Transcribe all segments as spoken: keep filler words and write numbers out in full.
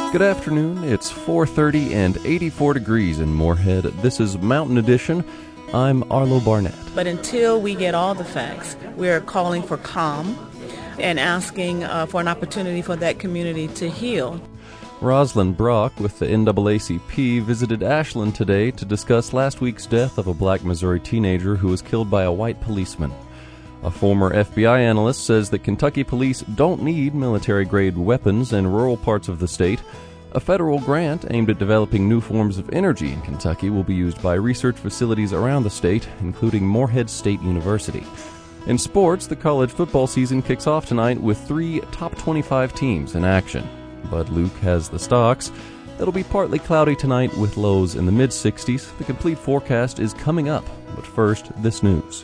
Good afternoon. It's four thirty and eighty-four degrees in Moorhead. This is Mountain Edition. I'm Arlo Barnett. But until we get all the facts, we're calling for calm and asking uh, for an opportunity for that community to heal. Rosalind Brock with the N double A C P visited Ashland today to discuss last week's death of a black Missouri teenager who was killed by a white policeman. A former F B I analyst says that Kentucky police don't need military-grade weapons in rural parts of the state. A federal grant aimed at developing new forms of energy in Kentucky will be used by research facilities around the state, including Moorhead State University. In sports, the college football season kicks off tonight with three top twenty-five teams in action. Bud Luke has the stocks. It'll be partly cloudy tonight with lows in the mid-sixties. The complete forecast is coming up, but first, this news.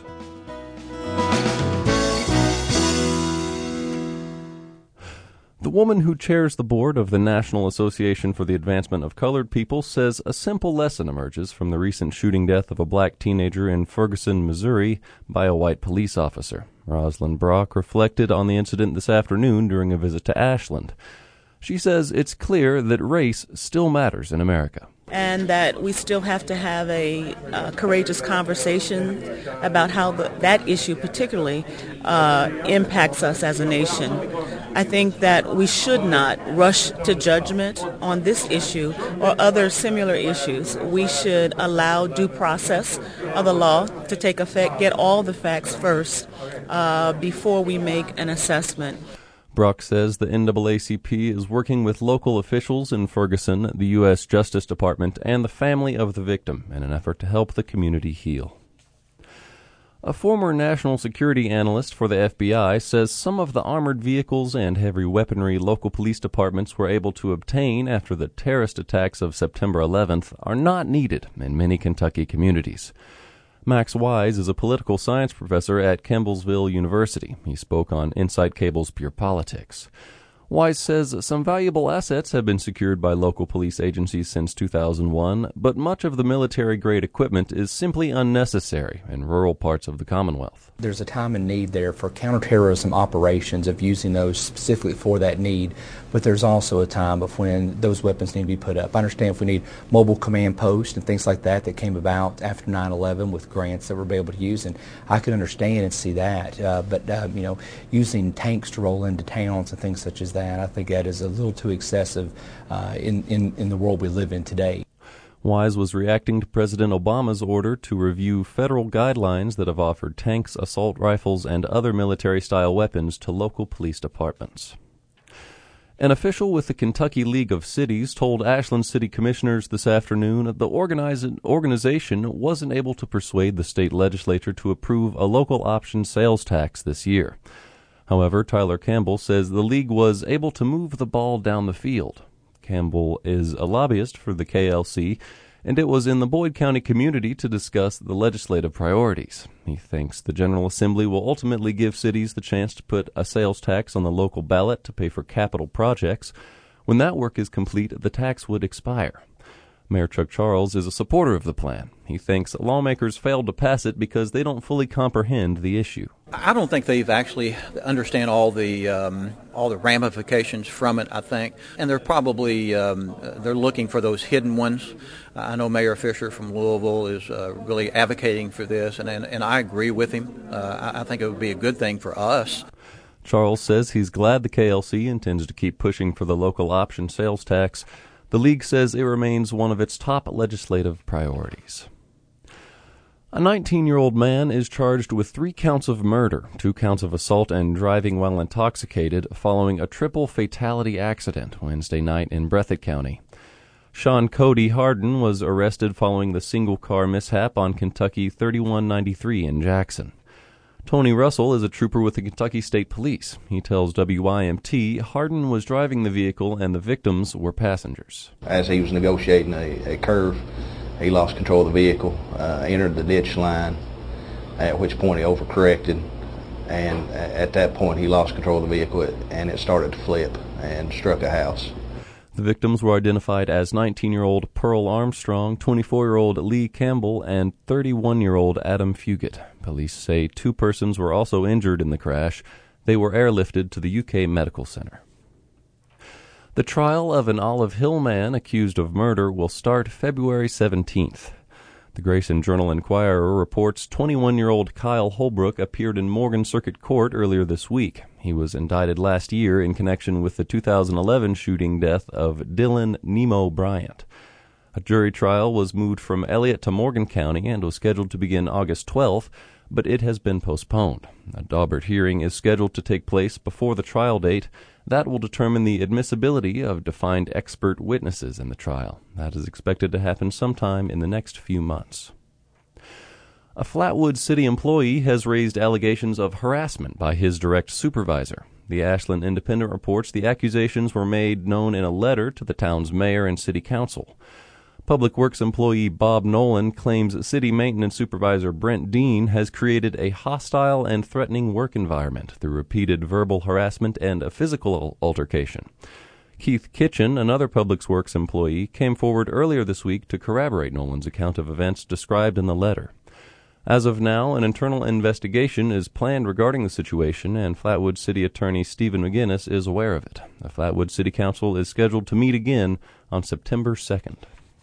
The woman who chairs the board of the National Association for the Advancement of Colored People says a simple lesson emerges from the recent shooting death of a black teenager in Ferguson, Missouri, by a white police officer. Rosalind Brock reflected on the incident this afternoon during a visit to Ashland. She says it's clear that race still matters in America. And that we still have to have a uh, courageous conversation about how the, that issue particularly uh, impacts us as a nation. I think that we should not rush to judgment on this issue or other similar issues. We should allow due process of the law to take effect, get all the facts first uh, before we make an assessment. Brock says the N double A C P is working with local officials in Ferguson, the U S Justice Department, and the family of the victim in an effort to help the community heal. A former national security analyst for the F B I says some of the armored vehicles and heavy weaponry local police departments were able to obtain after the terrorist attacks of September eleventh are not needed in many Kentucky communities. Max Wise is a political science professor at Campbellsville University. He spoke on Insight Cable's Pure Politics. Wise says some valuable assets have been secured by local police agencies since two thousand one, but much of the military-grade equipment is simply unnecessary in rural parts of the Commonwealth. There's a time and need there for counterterrorism operations of using those specifically for that need, but there's also a time of when those weapons need to be put up. I understand if we need mobile command posts and things like that that came about after nine eleven with grants that we're able to use, and I could understand and see that, uh, but uh, you know, using tanks to roll into towns and things such as that, I think that is a little too excessive uh, in, in, in the world we live in today. Wise was reacting to President Obama's order to review federal guidelines that have offered tanks, assault rifles, and other military-style weapons to local police departments. An official with the Kentucky League of Cities told Ashland City Commissioners this afternoon the organiz- organization wasn't able to persuade the state legislature to approve a local option sales tax this year. However, Tyler Campbell says the league was able to move the ball down the field. Campbell is a lobbyist for the K L C, and it was in the Boyd County community to discuss the legislative priorities. He thinks the General Assembly will ultimately give cities the chance to put a sales tax on the local ballot to pay for capital projects. When that work is complete, the tax would expire. Mayor Chuck Charles is a supporter of the plan. He thinks lawmakers failed to pass it because they don't fully comprehend the issue. I don't think they've actually understand all the um, all the ramifications from it, I think, and they're probably um, they're looking for those hidden ones. I know Mayor Fisher from Louisville is uh, really advocating for this, and, and, and I agree with him. Uh, I, I think it would be a good thing for us. Charles says he's glad the K L C intends to keep pushing for the local option sales tax. The league says it remains one of its top legislative priorities. A nineteen-year-old man is charged with three counts of murder, two counts of assault and driving while intoxicated following a triple fatality accident Wednesday night in Breathitt County. Sean Cody Harden was arrested following the single-car mishap on Kentucky thirty-one ninety-three in Jackson. Tony Russell is a trooper with the Kentucky State Police. He tells W I M T Harden was driving the vehicle and the victims were passengers. As he was negotiating a, a curve, he lost control of the vehicle, uh, entered the ditch line, at which point he overcorrected, and at that point he lost control of the vehicle and it started to flip and struck a house. The victims were identified as nineteen-year-old Pearl Armstrong, twenty-four-year-old Lee Campbell, and thirty-one-year-old Adam Fugit. Police say two persons were also injured in the crash. They were airlifted to the U K Medical Center. The trial of an Olive Hill man accused of murder will start February seventeenth. The Grayson Journal-Inquirer reports twenty-one-year-old Kyle Holbrook appeared in Morgan Circuit Court earlier this week. He was indicted last year in connection with the two thousand eleven shooting death of Dylan Nemo Bryant. A jury trial was moved from Elliott to Morgan County and was scheduled to begin August twelfth, but it has been postponed. A Daubert hearing is scheduled to take place before the trial date. That will determine the admissibility of defined expert witnesses in the trial. That is expected to happen sometime in the next few months. A Flatwood City employee has raised allegations of harassment by his direct supervisor. The Ashland Independent reports the accusations were made known in a letter to the town's mayor and city council. Public Works employee Bob Nolan claims city maintenance supervisor Brent Dean has created a hostile and threatening work environment through repeated verbal harassment and a physical altercation. Keith Kitchen, another Public Works employee, came forward earlier this week to corroborate Nolan's account of events described in the letter. As of now, an internal investigation is planned regarding the situation, and Flatwood City Attorney Stephen McGinnis is aware of it. The Flatwood City Council is scheduled to meet again on September second.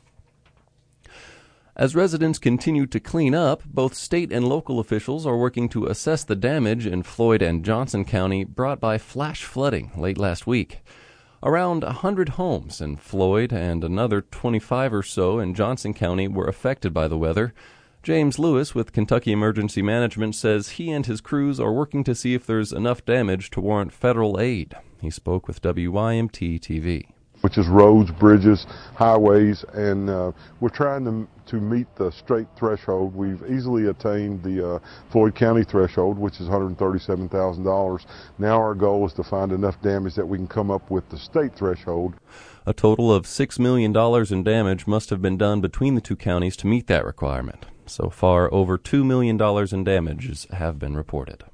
As residents continue to clean up, both state and local officials are working to assess the damage in Floyd and Johnson County brought by flash flooding late last week. Around one hundred homes in Floyd and another twenty-five or so in Johnson County were affected by the weather. James Lewis with Kentucky Emergency Management says he and his crews are working to see if there's enough damage to warrant federal aid. He spoke with W Y M T T V. Which is roads, bridges, highways, and uh, we're trying to, to meet the state threshold. We've easily attained the uh, Floyd County threshold, which is one hundred thirty-seven thousand dollars. Now our goal is to find enough damage that we can come up with the state threshold. A total of six million dollars in damage must have been done between the two counties to meet that requirement. So far, over two million dollars in damages have been reported.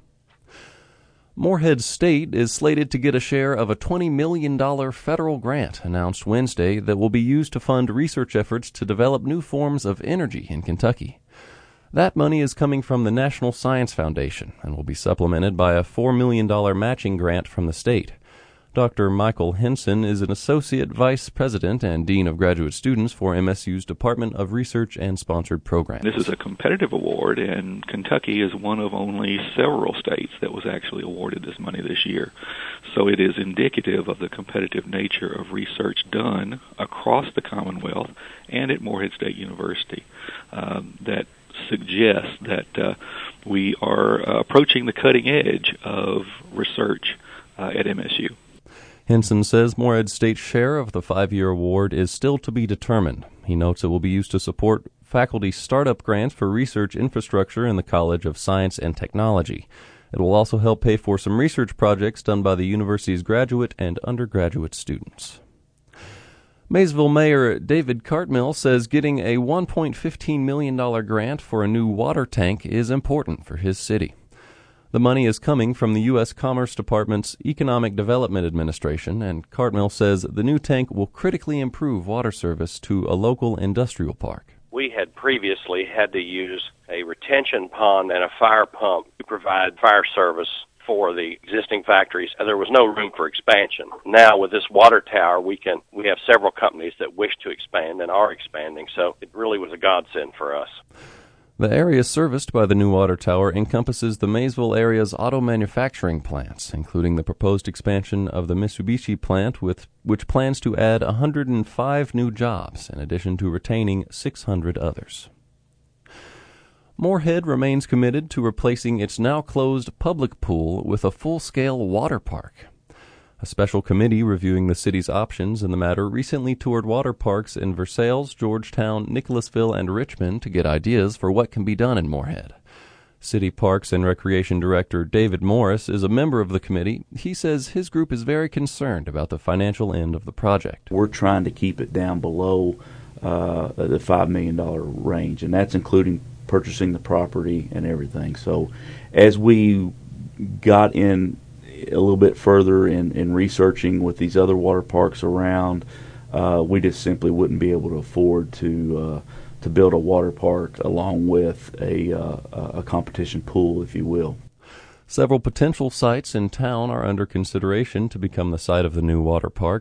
Morehead State is slated to get a share of a twenty million dollars federal grant announced Wednesday that will be used to fund research efforts to develop new forms of energy in Kentucky. That money is coming from the National Science Foundation and will be supplemented by a four million dollars matching grant from the state. Doctor Michael Henson is an Associate Vice President and Dean of Graduate Students for M S U's Department of Research and Sponsored Programs. This is a competitive award, and Kentucky is one of only several states that was actually awarded this money this year. So it is indicative of the competitive nature of research done across the Commonwealth and at Morehead State University um, that suggests that uh, we are uh, approaching the cutting edge of research uh, at M S U. Henson says Morehead State's share of the five-year award is still to be determined. He notes it will be used to support faculty startup grants for research infrastructure in the College of Science and Technology. It will also help pay for some research projects done by the university's graduate and undergraduate students. Maysville Mayor David Cartmill says getting a one point one five million dollars grant for a new water tank is important for his city. The money is coming from the U S Commerce Department's Economic Development Administration, and Cartmill says the new tank will critically improve water service to a local industrial park. We had previously had to use a retention pond and a fire pump to provide fire service for the existing factories, and there was no room for expansion. Now with this water tower, we can we have several companies that wish to expand and are expanding, so it really was a godsend for us. The area serviced by the new water tower encompasses the Maysville area's auto manufacturing plants, including the proposed expansion of the Mitsubishi plant, with which plans to add one hundred five new jobs, in addition to retaining six hundred others. Morehead remains committed to replacing its now-closed public pool with a full-scale water park. A special committee reviewing the city's options in the matter recently toured water parks in Versailles, Georgetown, Nicholasville, and Richmond to get ideas for what can be done in Morehead. City Parks and Recreation Director David Morris is a member of the committee. He says his group is very concerned about the financial end of the project. We're trying to keep it down below uh, the five million dollars range, and that's including purchasing the property and everything. So as we got in a little bit further in, in researching with these other water parks around, uh, we just simply wouldn't be able to afford to uh, to build a water park along with a uh, a competition pool, if you will. Several potential sites in town are under consideration to become the site of the new water park.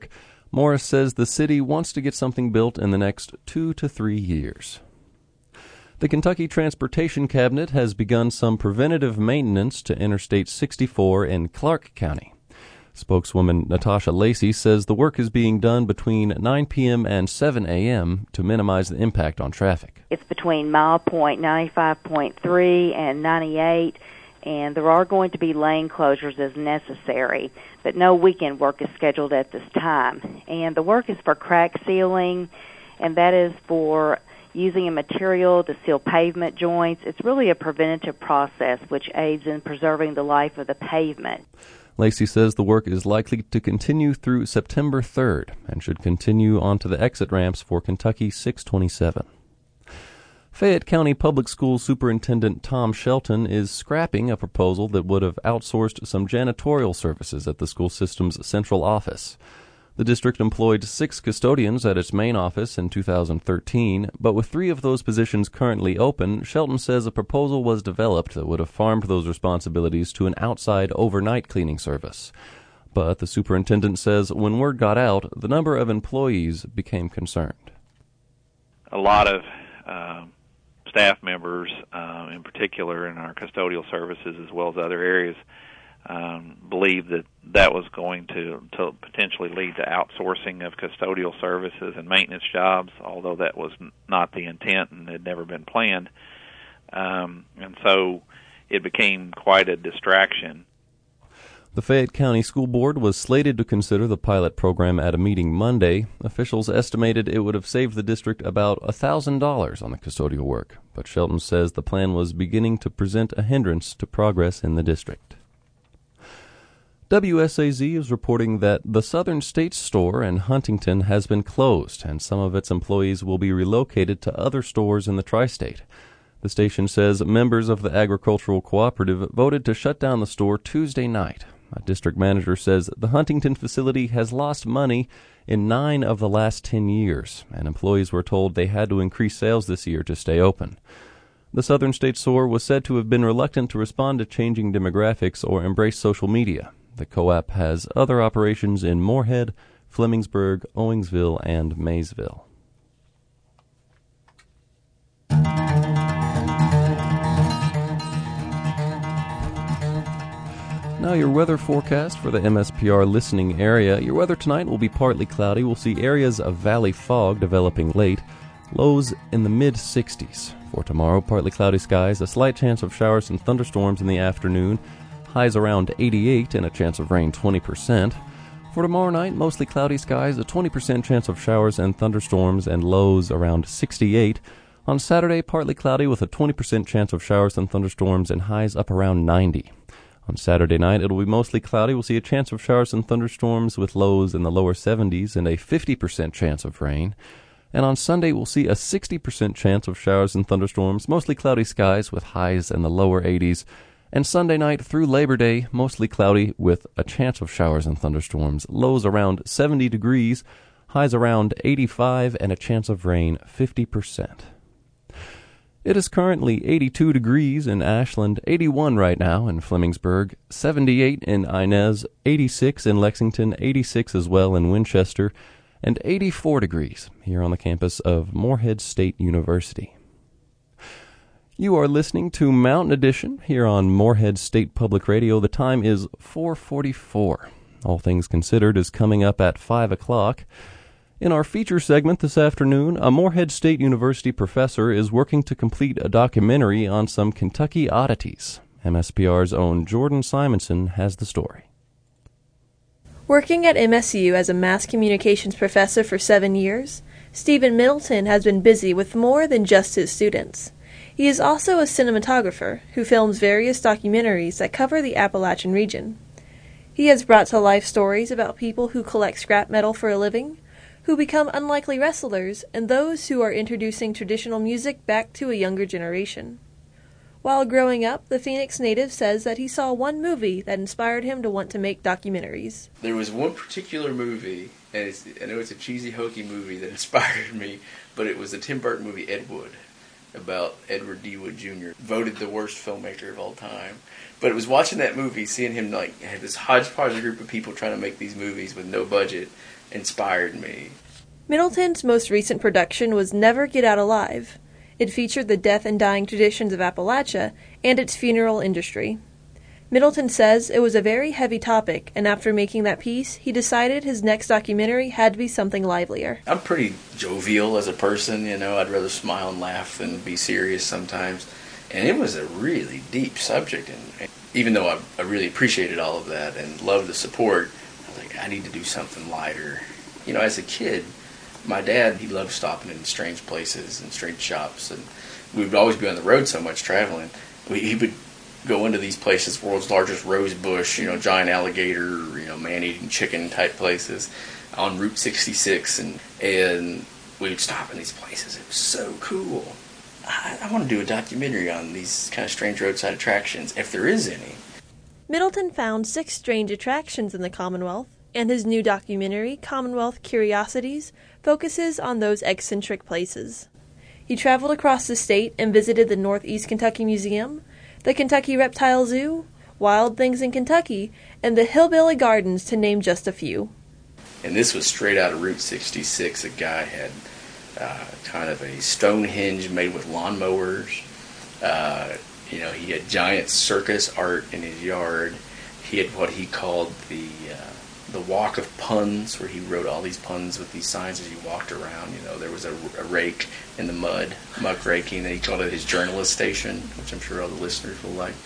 Morris says the city wants to get something built in the next two to three years. The Kentucky Transportation Cabinet has begun some preventative maintenance to Interstate sixty-four in Clark County. Spokeswoman Natasha Lacey says the work is being done between nine p.m. and seven a.m. to minimize the impact on traffic. It's between mile point ninety-five point three and ninety-eight, and there are going to be lane closures as necessary, but no weekend work is scheduled at this time. And the work is for crack sealing, and that is for using a material to seal pavement joints. It's really a preventative process which aids in preserving the life of the pavement. Lacey says the work is likely to continue through September third and should continue onto the exit ramps for Kentucky six twenty-seven. Fayette County Public Schools Superintendent Tom Shelton is scrapping a proposal that would have outsourced some janitorial services at the school system's central office. The district employed six custodians at its main office in two thousand thirteen, but with three of those positions currently open, Shelton says a proposal was developed that would have farmed those responsibilities to an outside overnight cleaning service. But the superintendent says when word got out, the number of employees became concerned. A lot of uh, staff members, uh, in particular in our custodial services as well as other areas, Um, believed that that was going to, to potentially lead to outsourcing of custodial services and maintenance jobs, although that was n- not the intent and had never been planned. Um, and so it became quite a distraction. The Fayette County School Board was slated to consider the pilot program at a meeting Monday. Officials estimated it would have saved the district about one thousand dollars on the custodial work, but Shelton says the plan was beginning to present a hindrance to progress in the district. W S A Z is reporting that the Southern States store in Huntington has been closed, and some of its employees will be relocated to other stores in the tri-state. The station says members of the agricultural cooperative voted to shut down the store Tuesday night. A district manager says the Huntington facility has lost money in nine of the last ten years, and employees were told they had to increase sales this year to stay open. The Southern States store was said to have been reluctant to respond to changing demographics or embrace social media. The co-op has other operations in Moorhead, Flemingsburg, Owingsville, and Maysville. Now your weather forecast for the M S P R listening area. Your weather tonight will be partly cloudy. We'll see areas of valley fog developing late. Lows in the mid sixties. For tomorrow, partly cloudy skies, a slight chance of showers and thunderstorms in the afternoon. Highs around eighty-eight and a chance of rain twenty percent. For tomorrow night, mostly cloudy skies, a twenty percent chance of showers and thunderstorms, and lows around sixty-eight. On Saturday, partly cloudy with a twenty percent chance of showers and thunderstorms, and highs up around ninety. On Saturday night, it'll be mostly cloudy. We'll see a chance of showers and thunderstorms with lows in the lower seventies and a fifty percent chance of rain. And on Sunday, we'll see a sixty percent chance of showers and thunderstorms, mostly cloudy skies with highs in the lower eighties. And Sunday night through Labor Day, mostly cloudy with a chance of showers and thunderstorms, lows around seventy degrees, highs around eighty-five, and a chance of rain fifty percent. It is currently eighty-two degrees in Ashland, eighty-one right now in Flemingsburg, seventy-eight in Inez, eighty-six in Lexington, eighty-six as well in Winchester, and eighty-four degrees here on the campus of Moorhead State University. You are listening to Mountain Edition here on Moorhead State Public Radio. The time is four forty-four. All Things Considered is coming up at five o'clock. In our feature segment this afternoon, a Moorhead State University professor is working to complete a documentary on some Kentucky oddities. M S P R's own Jordan Simonson has the story. Working at M S U as a mass communications professor for seven years, Stephen Middleton has been busy with more than just his students. He is also a cinematographer who films various documentaries that cover the Appalachian region. He has brought to life stories about people who collect scrap metal for a living, who become unlikely wrestlers, and those who are introducing traditional music back to a younger generation. While growing up, the Phoenix native says that he saw one movie that inspired him to want to make documentaries. There was one particular movie, and it's, I know it's a cheesy, hokey movie that inspired me, but it was the Tim Burton movie Ed Wood. about Edward D. Wood Junior, voted the worst filmmaker of all time. But it was watching that movie, seeing him like have this hodgepodge group of people trying to make these movies with no budget, inspired me. Middleton's most recent production was Never Get Out Alive. It featured the death and dying traditions of Appalachia and its funeral industry. Middleton says it was a very heavy topic, and after making that piece, he decided his next documentary had to be something livelier. I'm pretty jovial as a person, you know. I'd rather smile and laugh than be serious sometimes. And it was a really deep subject, and even though I, I really appreciated all of that and loved the support, I was like, I need to do something lighter. You know, as a kid, my dad, he loved stopping in strange places and strange shops, and we would always be on the road so much traveling. We, he would go into these places, world's largest rose bush, you know, giant alligator, you know, man-eating chicken type places on Route sixty-six, and and we would stop in these places. It was so cool. I, I want to do a documentary on these kind of strange roadside attractions, if there is any. Middleton found six strange attractions in the Commonwealth, and his new documentary, Commonwealth Curiosities, focuses on those eccentric places. He traveled across the state and visited the Northeast Kentucky Museum, the Kentucky Reptile Zoo, Wild Things in Kentucky, and the Hillbilly Gardens, to name just a few. And this was straight out of Route sixty-six. A guy had uh, kind of a Stonehenge made with lawnmowers. Uh, you know, he had giant circus art in his yard. He had what he called the uh, the Walk of Puns, where he wrote all these puns with these signs as he walked around. You know, there was a, a rake in the mud, muck raking, and he called it his journalist station, which I'm sure all the listeners will like.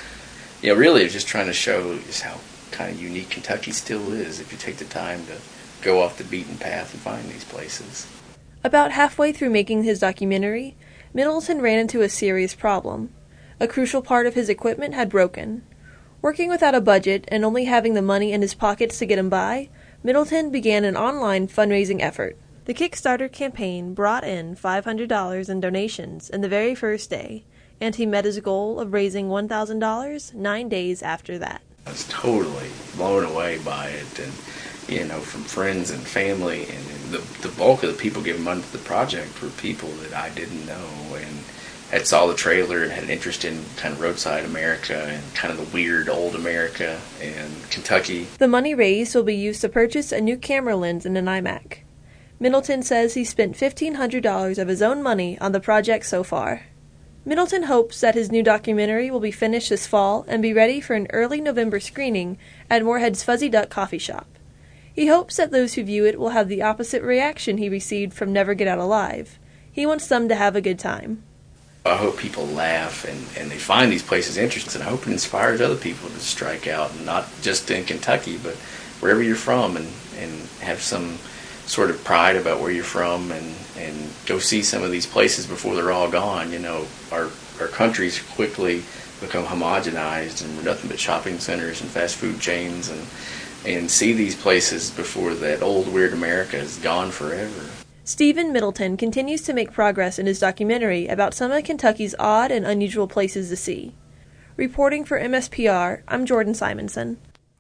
You know, really, it's just trying to show just how kind of unique Kentucky still is if you take the time to go off the beaten path and find these places. About halfway through making his documentary, Middleton ran into a serious problem. A crucial part of his equipment had broken. Working without a budget and only having the money in his pockets to get him by, Middleton began an online fundraising effort. The Kickstarter campaign brought in five hundred dollars in donations in the very first day, and he met his goal of raising one thousand dollars nine days after that. I was totally blown away by it, and, you know, from friends and family, and the, the bulk of the people giving money to the project were people that I didn't know, and had saw the trailer and had an interest in kind of roadside America and kind of the weird old America and Kentucky. The money raised will be used to purchase a new camera lens and an iMac. Middleton says he spent fifteen hundred dollars of his own money on the project so far. Middleton hopes that his new documentary will be finished this fall and be ready for an early November screening at Moorhead's Fuzzy Duck Coffee Shop. He hopes that those who view it will have the opposite reaction he received from Never Get Out Alive. He wants them to have a good time. I hope people laugh and, and they find these places interesting. I hope it inspires other people to strike out, and not just in Kentucky, but wherever you're from, and, and have some sort of pride about where you're from, and, and go see some of these places before they're all gone. You know, our, our country's quickly become homogenized, and we're nothing but shopping centers and fast food chains, and, and see these places before that old weird America is gone forever. Stephen Middleton continues to make progress in his documentary about some of Kentucky's odd and unusual places to see. Reporting for M S P R, I'm Jordan Simonson.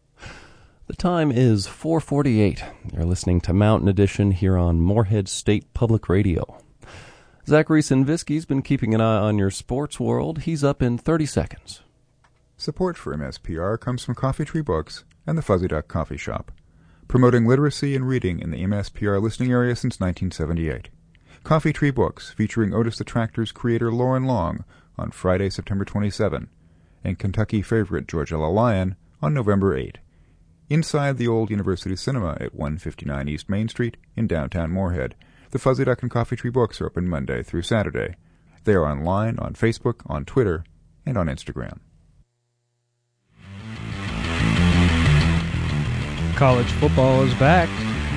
The time is four forty-eight. You're listening to Mountain Edition here on Moorhead State Public Radio. Zachary Sinvisky's been keeping an eye on your sports world. He's up in thirty seconds. Support for M S P R comes from Coffee Tree Books and the Fuzzy Duck Coffee Shop, promoting literacy and reading in the M S P R listening area since nineteen seventy-eight. Coffee Tree Books, featuring Otis the Tractor's creator Lauren Long on Friday, September twenty-seventh, and Kentucky favorite Georgella Lion on November eighth. Inside the old University Cinema at one fifty-nine East Main Street in downtown Moorhead, the Fuzzy Duck and Coffee Tree Books are open Monday through Saturday. They are online on Facebook, on Twitter, and on Instagram. College football is back.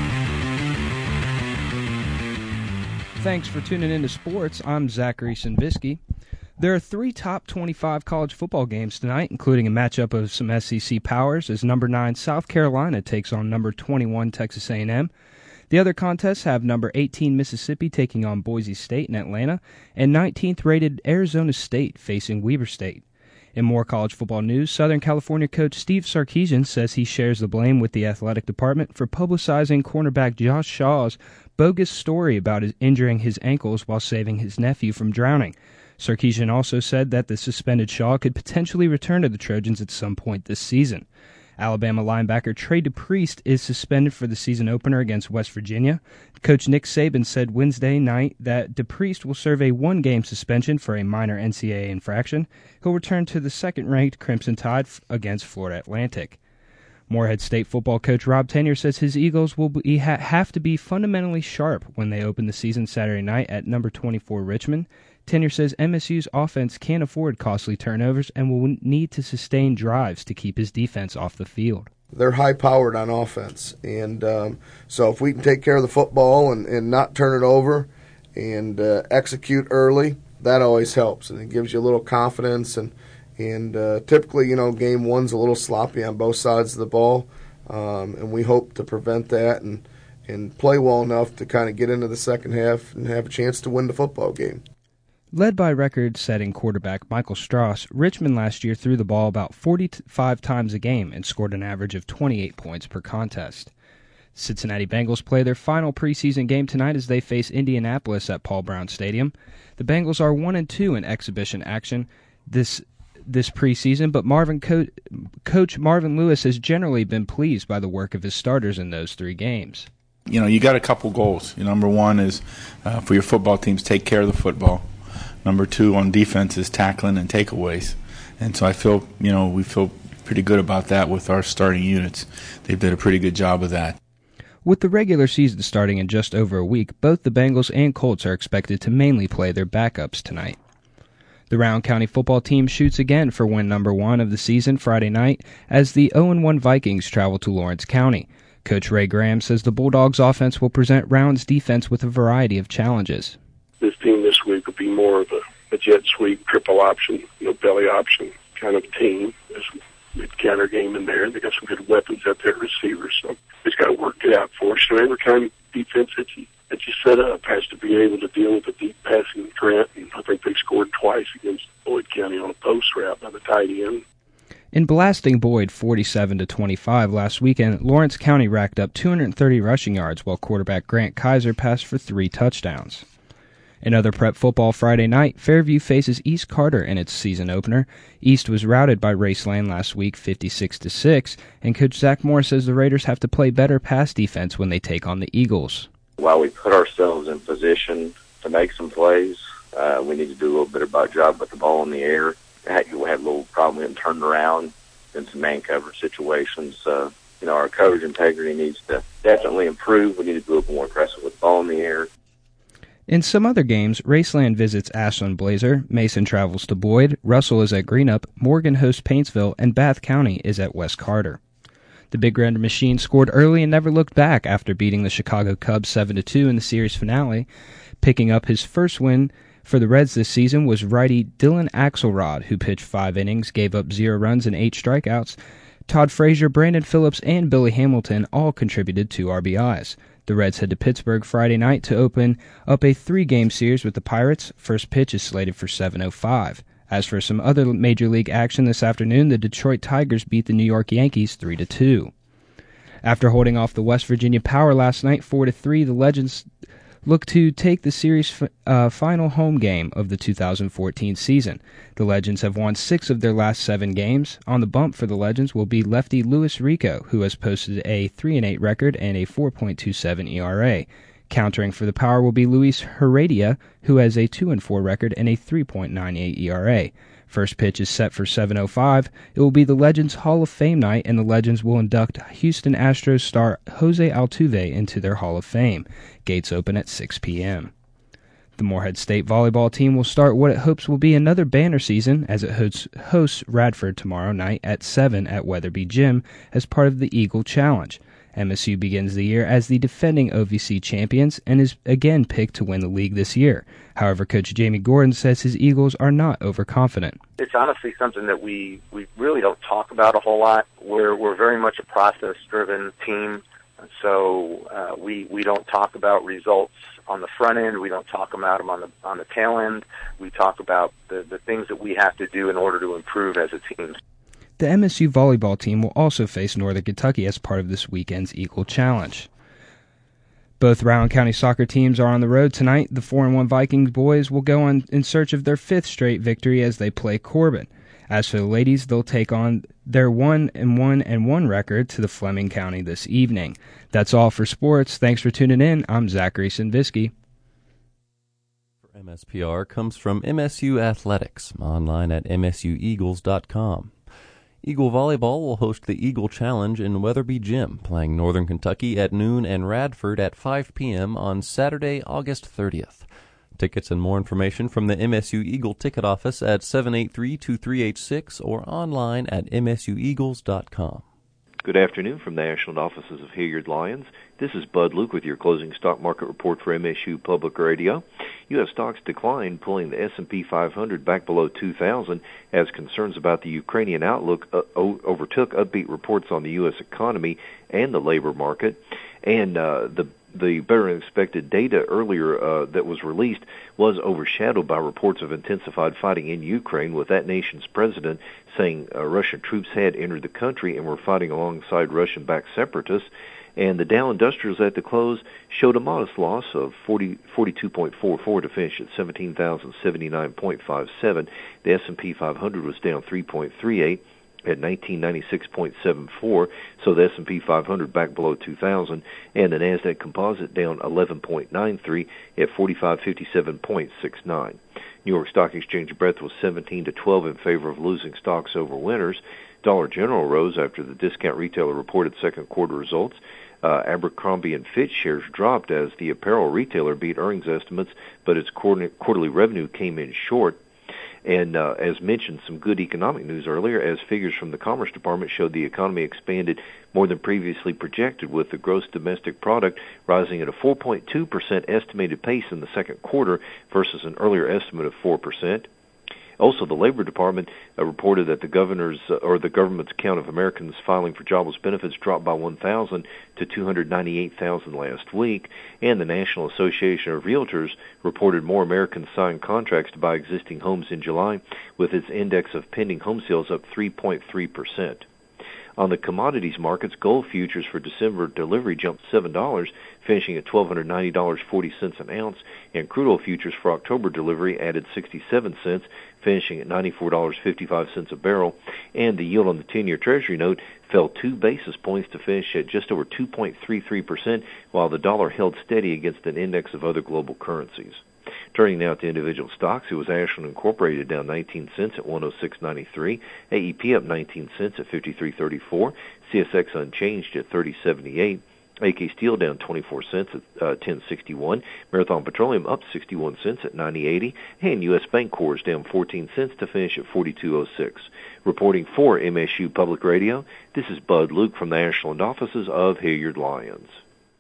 Thanks for tuning into sports. I'm Zachary Sinvisky. There are three top twenty-five college football games tonight, including a matchup of some S E C powers as number nine South Carolina takes on number twenty-one Texas A and M. The other contests have number eighteen Mississippi taking on Boise State in Atlanta, and nineteenth rated Arizona State facing Weber State. In more college football news, Southern California coach Steve Sarkisian says he shares the blame with the athletic department for publicizing cornerback Josh Shaw's bogus story about his injuring his ankles while saving his nephew from drowning. Sarkisian also said that the suspended Shaw could potentially return to the Trojans at some point this season. Alabama linebacker Trey DePriest is suspended for the season opener against West Virginia. Coach Nick Saban said Wednesday night that DePriest will serve a one-game suspension for a minor N C double A infraction. He'll return to the second-ranked Crimson Tide against Florida Atlantic. Morehead State football coach Rob Tenyer says his Eagles will be, ha, have to be fundamentally sharp when they open the season Saturday night at number twenty-four Richmond. Tenyer says M S U's offense can't afford costly turnovers and will need to sustain drives to keep his defense off the field. They're high-powered on offense, and um, so if we can take care of the football and, and not turn it over and uh, execute early, that always helps, and it gives you a little confidence. And And uh, typically, you know, game one's a little sloppy on both sides of the ball, um, and we hope to prevent that and, and play well enough to kind of get into the second half and have a chance to win the football game. Led by record-setting quarterback Michael Strauss, Richmond last year threw the ball about forty-five times a game and scored an average of twenty-eight points per contest. Cincinnati Bengals play their final preseason game tonight as they face Indianapolis at Paul Brown Stadium. The Bengals are one and two in exhibition action this this preseason, but Marvin Co- Coach Marvin Lewis has generally been pleased by the work of his starters in those three games. You know, you got a couple goals. You know, number one is uh, for your football teams, take care of the football. Number two on defense is tackling and takeaways. And so I feel, you know, we feel pretty good about that with our starting units. They've done a pretty good job of that. With the regular season starting in just over a week, both the Bengals and Colts are expected to mainly play their backups tonight. The Rowan County football team shoots again for win number one of the season Friday night as the oh and one Vikings travel to Lawrence County. Coach Ray Graham says the Bulldogs offense will present Rowan's defense with a variety of challenges. This team this week will be more of a, a jet sweep, triple option, you know, belly option kind of team. There's a good counter game in there. They got some good weapons out there, receivers. So it's got to work it out for us. So every kind of defense that you that you set up has to be able to deal with a deep passing threat. And I think they scored twice against Boyd County on a post route by the tight end. In blasting Boyd forty-seven to twenty-five last weekend, Lawrence County racked up two hundred thirty rushing yards while quarterback Grant Kaiser passed for three touchdowns. In other prep football Friday night, Fairview faces East Carter in its season opener. East was routed by Raceland last week fifty-six to six, and Coach Zach Moore says the Raiders have to play better pass defense when they take on the Eagles. While we put ourselves in position to make some plays, uh, we need to do a little bit of a job with the ball in the air. We had a little problem getting turned around in some man cover situations. Uh, you know, our coverage integrity needs to definitely improve. We need to be a little more aggressive with the ball in the air. In some other games, Raceland visits Ashland Blazer, Mason travels to Boyd, Russell is at Greenup, Morgan hosts Paintsville, and Bath County is at West Carter. The Big Red Machine scored early and never looked back after beating the Chicago Cubs seven to two in the series finale. Picking up his first win for the Reds this season was righty Dylan Axelrod, who pitched five innings, gave up zero runs and eight strikeouts. Todd Frazier, Brandon Phillips, and Billy Hamilton all contributed two R B Is. The Reds head to Pittsburgh Friday night to open up a three-game series with the Pirates. First pitch is slated for seven oh five. As for some other Major League action this afternoon, the Detroit Tigers beat the New York Yankees three to two. After holding off the West Virginia Power last night four to three, the Legends look to take the series' uh, final home game of the two thousand fourteen season. The Legends have won six of their last seven games. On the bump for the Legends will be lefty Luis Rico, who has posted a three and eight record and a four point two seven E R A. Countering for the Power will be Luis Heredia, who has a two and four record and a three point nine eight E R A. First pitch is set for seven oh five. It will be the Legends Hall of Fame night, and the Legends will induct Houston Astros star Jose Altuve into their Hall of Fame. Gates open at six p.m. The Morehead State volleyball team will start what it hopes will be another banner season as it hosts, hosts Radford tomorrow night at seven at Weatherby Gym as part of the Eagle Challenge. M S U begins the year as the defending O V C champions and is again picked to win the league this year. However, Coach Jamie Gordon says his Eagles are not overconfident. It's honestly something that we, we really don't talk about a whole lot. We're we're very much a process-driven team, so uh, we we don't talk about results on the front end. We don't talk about them on the on the tail end. We talk about the, the things that we have to do in order to improve as a team. The M S U volleyball team will also face Northern Kentucky as part of this weekend's Eagle Challenge. Both Rowan County soccer teams are on the road tonight. The four and one Vikings boys will go on in search of their fifth straight victory as they play Corbin. As for the ladies, they'll take on their one and one and one record to the Fleming County this evening. That's all for sports. Thanks for tuning in. I'm Zachary Sinvisky. M S P R comes from M S U Athletics, online at m s u eagles dot com. Eagle Volleyball will host the Eagle Challenge in Weatherby Gym, playing Northern Kentucky at noon and Radford at five p.m. on Saturday, August thirtieth. Tickets and more information from the M S U Eagle ticket office at seven eight three, two three eight six or online at m s u eagles dot com. Good afternoon from the Ashland offices of Hilliard Lyons. This is Bud Luke with your closing stock market report for M S U Public Radio. U S stocks declined, pulling the S and P five hundred back below two thousand as concerns about the Ukrainian outlook uh, overtook upbeat reports on the U S economy and the labor market. And uh, the the better-than-expected data earlier uh, that was released was overshadowed by reports of intensified fighting in Ukraine, with that nation's president saying uh, Russian troops had entered the country and were fighting alongside Russian-backed separatists. And the Dow Industrials at the close showed a modest loss of forty, forty-two point four four to finish at seventeen thousand seventy-nine point five seven. The S and P five hundred was down three point three eight at nineteen ninety-six point seven four, so the S and P five hundred back below two thousand, and the NASDAQ Composite down eleven point nine three at forty-five fifty-seven point six nine. New York Stock Exchange breadth was seventeen to twelve in favor of losing stocks over winners. Dollar General rose after the discount retailer reported second quarter results. Uh, Abercrombie and Fitch shares dropped as the apparel retailer beat earnings estimates, but its quarterly, quarterly revenue came in short. And uh, as mentioned, some good economic news earlier, as figures from the Commerce Department showed the economy expanded more than previously projected, with the gross domestic product rising at a four point two percent estimated pace in the second quarter versus an earlier estimate of four percent. Also, the Labor Department uh, reported that the governor's uh, or the government's count of Americans filing for jobless benefits dropped by one thousand to two hundred ninety-eight thousand last week, and the National Association of Realtors reported more Americans signed contracts to buy existing homes in July, with its index of pending home sales up three point three percent. On the commodities markets, gold futures for December delivery jumped seven dollars, finishing at one thousand two hundred ninety dollars and forty cents an ounce, and crude oil futures for October delivery added sixty-seven cents, finishing at ninety-four dollars and fifty-five cents a barrel, and the yield on the ten-year Treasury note fell two basis points to finish at just over two point three three percent, while the dollar held steady against an index of other global currencies. Turning now to individual stocks, it was Ashland Incorporated down nineteen cents at one oh six ninety-three, A E P up nineteen cents at fifty-three thirty-four, C S X unchanged at thirty seventy-eight, A K Steel down twenty-four cents at uh, ten sixty-one, Marathon Petroleum up sixty-one cents at ninety eighty, and U S Bancorp down fourteen cents to finish at forty-two oh six. Reporting for M S U Public Radio, this is Bud Luke from the Ashland offices of Hilliard Lyons.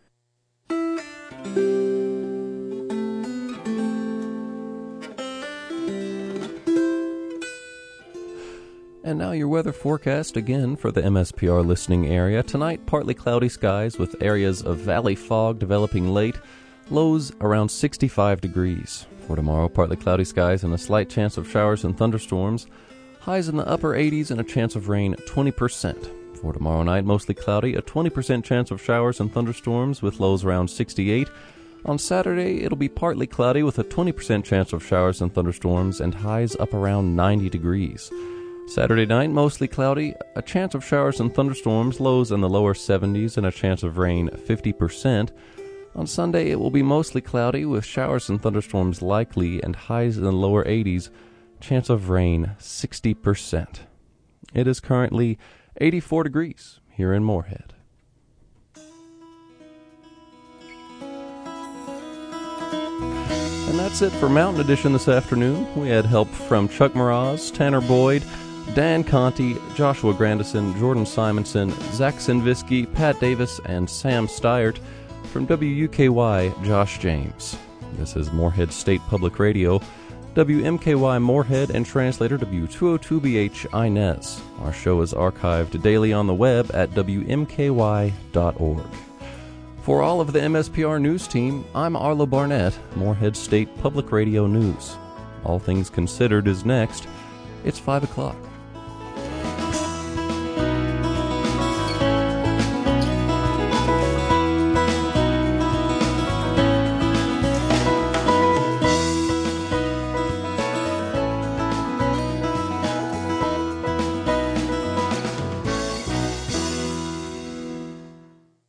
And now your weather forecast again for the M S P R listening area. Tonight, partly cloudy skies with areas of valley fog developing late. Lows around sixty-five degrees. For tomorrow, partly cloudy skies and a slight chance of showers and thunderstorms. Highs in the upper eighties and a chance of rain twenty percent. For tomorrow night, mostly cloudy, a twenty percent chance of showers and thunderstorms with lows around sixty-eight. On Saturday, it'll be partly cloudy with a twenty percent chance of showers and thunderstorms and highs up around ninety degrees. Saturday night, mostly cloudy, a chance of showers and thunderstorms, lows in the lower seventies and a chance of rain fifty percent. On Sunday, it will be mostly cloudy with showers and thunderstorms likely and highs in the lower eighties, chance of rain sixty percent. It is currently eighty-four degrees here in Moorhead. And that's it for Mountain Edition this afternoon. We had help from Chuck Mraz, Tanner Boyd, Dan Conti, Joshua Grandison, Jordan Simonson, Zach Sinvisky, Pat Davis, and Sam Stiert. From W U K Y, Josh James. This is Moorhead State Public Radio, W M K Y Moorhead, and translator W two oh two B H Inez. Our show is archived daily on the web at w m k y dot org. For all of the M S P R News team, I'm Arlo Barnett, Moorhead State Public Radio News. All Things Considered is next. It's five o'clock.